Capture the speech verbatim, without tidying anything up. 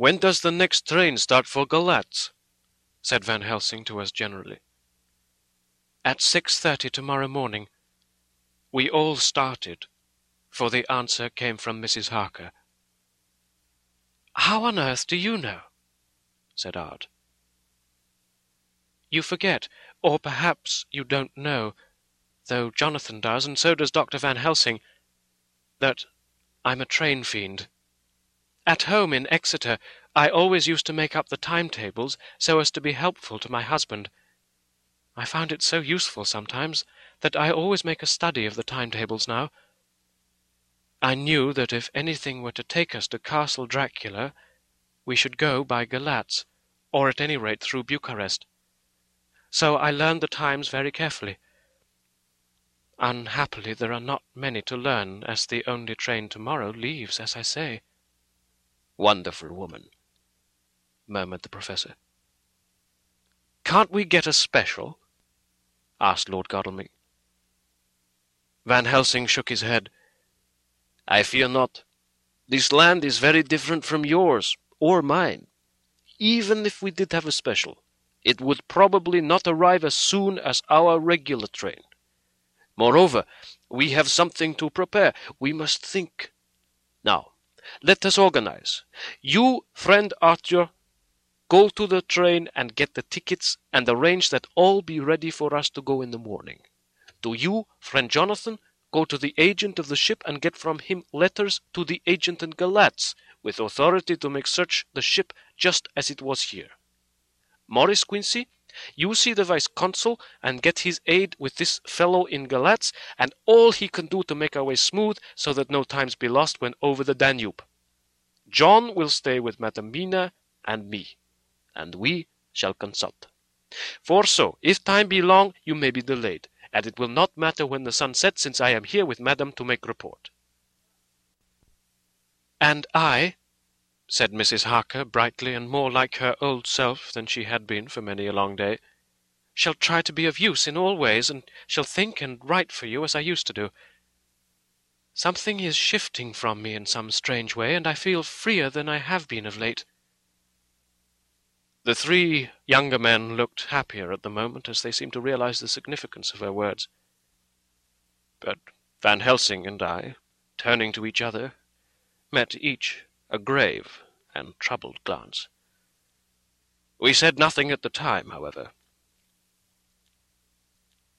"When does the next train start for Galatz?" said Van Helsing to us generally. "At six thirty tomorrow morning." We all started, for the answer came from Missus Harker. "How on earth do you know?" said Art. "You forget, or perhaps you don't know, though Jonathan does, and so does Doctor Van Helsing, that I'm a train fiend. At home in Exeter, I always used to make up the timetables so as to be helpful to my husband. I found it so useful sometimes that I always make a study of the timetables now. I knew that if anything were to take us to Castle Dracula, we should go by Galatz, or at any rate through Bucharest. So I learned the times very carefully. Unhappily, there are not many to learn, as the only train tomorrow leaves, as I say." "Wonderful woman," murmured the Professor. "Can't we get a special?" asked Lord Godalming. Van Helsing shook his head. "I fear not. This land is very different from yours, or mine. Even if we did have a special, it would probably not arrive as soon as our regular train. Moreover, we have something to prepare. We must think. Now, let us organize. You, friend Arthur, go to the train and get the tickets and arrange that all be ready for us to go in the morning. Do you, friend Jonathan, go to the agent of the ship and get from him letters to the agent in Galatz, with authority to make search the ship just as it was here. Morris Quincy, you see the vice-consul and get his aid with this fellow in Galatz and all he can do to make our way smooth so that no times be lost when over the Danube. John will stay with Madam Mina and me, and we shall consult. For so, if time be long, you may be delayed, and it will not matter when the sun sets, since I am here with Madam to make report." "And I," said Missus Harker brightly, and more like her old self than she had been for many a long day, "shall try to be of use in all ways, and shall think and write for you as I used to do. Something is shifting from me in some strange way, and I feel freer than I have been of late." The three younger men looked happier at the moment, as they seemed to realize the significance of her words. But Van Helsing and I, turning to each other, met each a grave and troubled glance. We said nothing at the time, however,